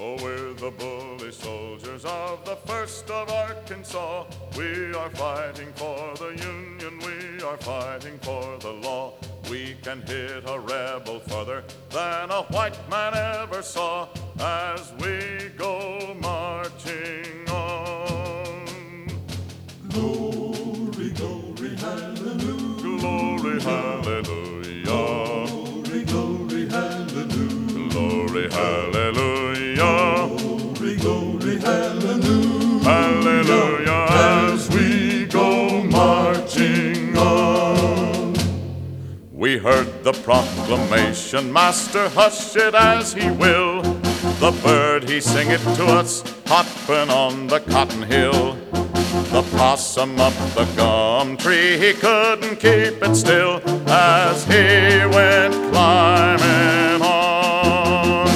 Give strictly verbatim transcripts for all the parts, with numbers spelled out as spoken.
Oh, we're the bully soldiers of the first of Arkansas. We are fighting for the Union, we are fighting for the law. We can hit a rebel further than a white man ever saw as we go marching on. Glory, glory, hallelujah. Glory, hallelujah. Glory, glory, hallelujah. Glory, hallelujah. Glory, glory, hallelujah. Hallelujah, as we go marching on. We heard the proclamation, Master hush it as he will. The bird he sing it to us, hoppin' on the cotton hill. The possum up the gum tree, he couldn't keep it still as he went climbing on.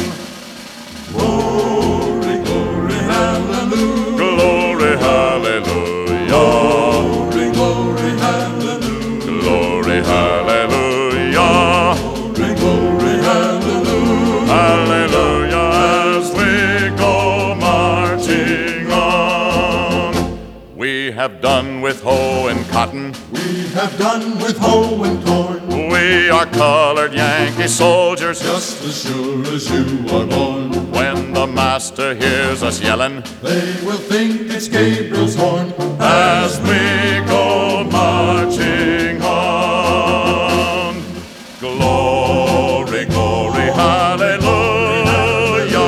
Glory, glory, hallelujah. Glory, hallelujah. Glory, glory, hallelujah. Glory, hallelujah. Glory, glory, hallelujah. Hallelujah, as we go marching on. We have done with hoe and cotton. We have done with hoe and corn. We are colored Yankee soldiers. Just as sure as you are born. When the master hears us yelling, They will think it's Gabriel's horn. as we go marching on. Glory, glory, hallelujah.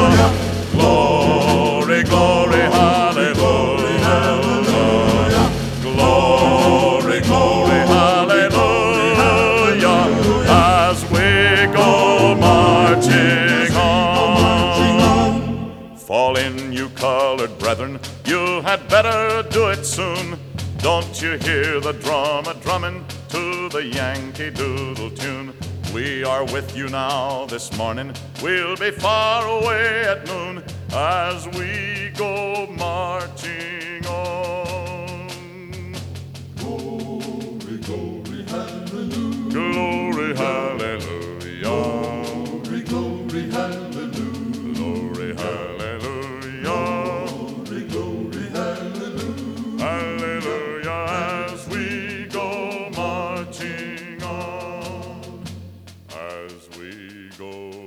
Glory, glory, hallelujah. Glory, glory, hallelujah. As we go marching on. Fall in, you colored brethren, you had better do it soon. Don't you hear the drum a drumming to the Yankee Doodle tune? We are with you now this morning, we'll be far away at noon as we go marching on. Glory, glory, hallelujah. Glory, hallelujah. Glory, glory, hallelujah. Glory, hallelujah. Glory, glory, hallelujah. Hallelujah, as we go marching on, as we go